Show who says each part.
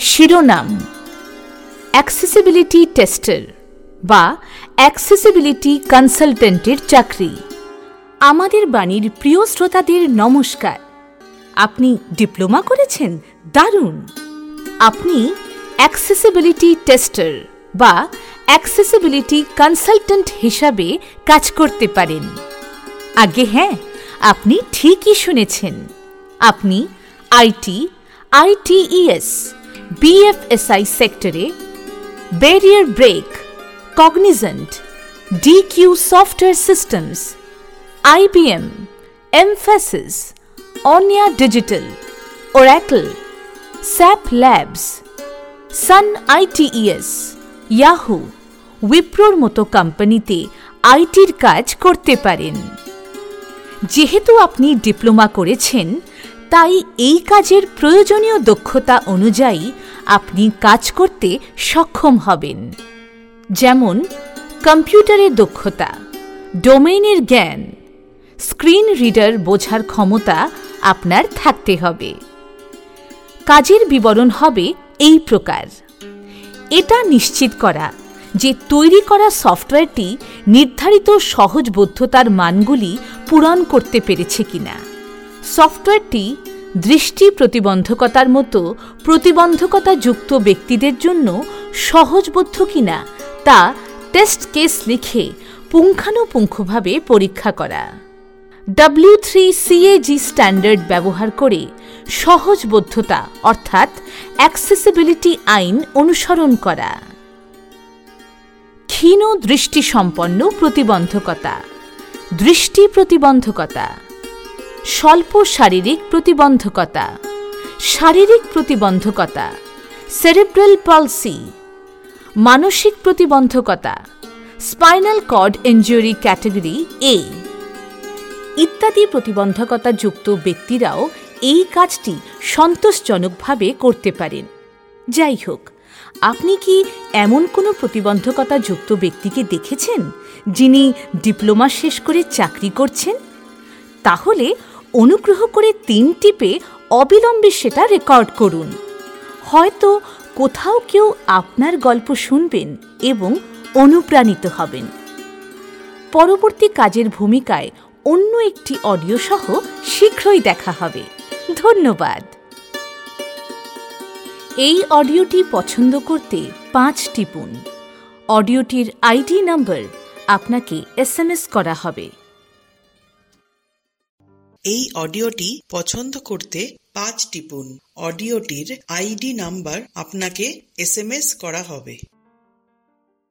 Speaker 1: শিরোনাম accessibility tester বা accessibility কনসালটেন্টের চাকরি। আমাদের বাণীর প্রিয় শ্রোতাদের নমস্কার। আপনি ডিপ্লোমা করেছেন? দারুণ! আপনি অ্যাক্সেসিবিলিটি টেস্টার বা অ্যাক্সেসিবিলিটি কনসালটেন্ট হিসাবে কাজ করতে পারেন। আগে হ্যাঁ, আপনি ঠিকই শুনেছেন। আপনি আইটি, ITES, BFSI সেক্টরে barrier break, Cognizant, DQ software systems, IBM, Mphasis, অনিয়া digital, Oracle, SAP labs, Sun ITES, Yahoo, উইপ্রোর মতো কোম্পানিতে আইটির কাজ করতে পারেন। যেহেতু আপনি ডিপ্লোমা করেছেন, তাই এই কাজের প্রয়োজনীয় দক্ষতা অনুযায়ী আপনি কাজ করতে সক্ষম হবেন। যেমন কম্পিউটারের দক্ষতা, ডোমেইনের জ্ঞান, স্ক্রিন রিডার বোঝার ক্ষমতা আপনার থাকতে হবে। কাজের বিবরণ হবে এই প্রকার: এটা নিশ্চিত করা যে তৈরি করা সফটওয়্যারটি নির্ধারিত সহজবোধ্যতার মানগুলি পূরণ করতে পেরেছে কিনা, সফটওয়্যারটি দৃষ্টি প্রতিবন্ধকতার মতো প্রতিবন্ধকতাযুক্ত ব্যক্তিদের জন্য সহজবোধ্য কিনা তা টেস্ট কেস লিখে পুঙ্খানুপুঙ্খভাবে পরীক্ষা করা, W3CAG স্ট্যান্ডার্ড ব্যবহার করে সহজবোধ্যতা অর্থাৎ অ্যাক্সেসিবিলিটি আইন অনুসরণ করা, ক্ষীণ দৃষ্টিসম্পন্ন প্রতিবন্ধকতা, দৃষ্টি প্রতিবন্ধকতা, স্বল্প শারীরিক প্রতিবন্ধকতা, শারীরিক প্রতিবন্ধকতা, সেরেব্রাল পলসি, মানসিক প্রতিবন্ধকতা, spinal cord injury category A ইত্যাদি প্রতিবন্ধকতাযুক্ত ব্যক্তিরাও এই কাজটি সন্তোষজনকভাবে করতে পারেন। যাই হোক, আপনি কি এমন কোনো প্রতিবন্ধকতাযুক্ত ব্যক্তিকে দেখেছেন যিনি ডিপ্লোমা শেষ করে চাকরি করছেন? তাহলে অনুগ্রহ করে 3 টিপে অবিলম্বে সেটা রেকর্ড করুন। হয়তো কোথাও কেউ আপনার গল্প শুনবেন এবং অনুপ্রাণিত হবেন। পরবর্তী কাজের ভূমিকায় অন্য একটি অডিও সহ শীঘ্রই দেখা হবে। ধন্যবাদ। এই অডিওটি পছন্দ করতে 5 টিপুন। অডিওটির ID নম্বর আপনাকে SMS করা হবে।
Speaker 2: এই অডিওটি পছন্দ করতে 5 টিপুন। অডিওটির ID নাম্বার আপনাকে SMS করা হবে।